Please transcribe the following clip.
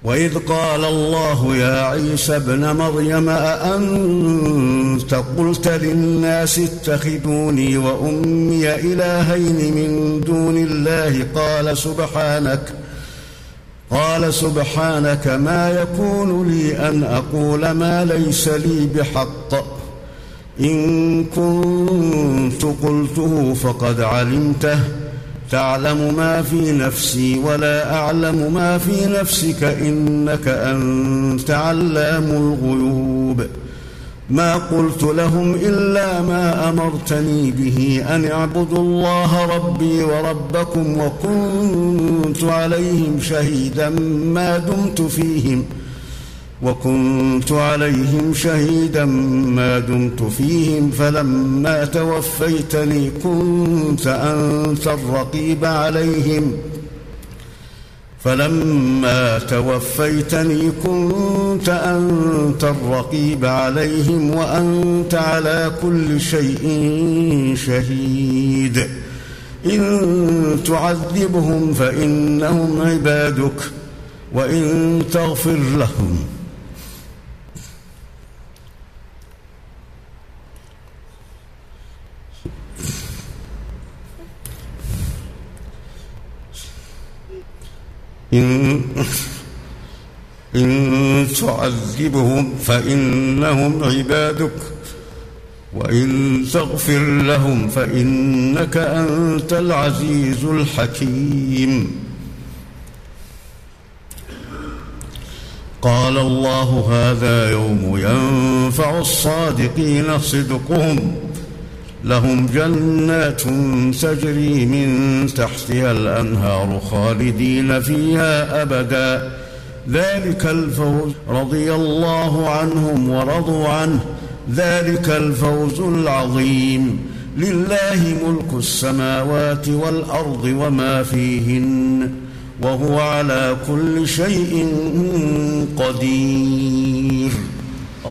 وإذ قال الله يا عيسى ابن مريم أأنت قلت للناس اتخذوني وأمي إلهين من دون الله قال سبحانك ما يكون لي أن أقول ما ليس لي بحق إن كنت قلته فقد علمته تعلم ما في نفسي ولا أعلم ما في نفسك إنك أنت علام الغيوب ما قلت لهم إلا ما أمرتني به أن اعبدوا الله ربي وربكم وكنت عليهم شهيدا ما دمت فيهم فلما توفيتني كنت أنت الرقيب عليهم وأنت على كل شيء شهيد إن تعذبهم فإنهم عبادك وإن تغفر لهم إن تعذبهم فإنهم عبادك وإن تغفر لهم فإنك أنت العزيز الحكيم قال الله هذا يوم ينفع الصادقين صدقهم لهم جنات تجري من تحتها الأنهار خالدين فيها أبدا ذلك الفوز رضي الله عنهم ورضوا عنه ذلك الفوز العظيم لله ملك السماوات والأرض وما فيهن وهو على كل شيء قدير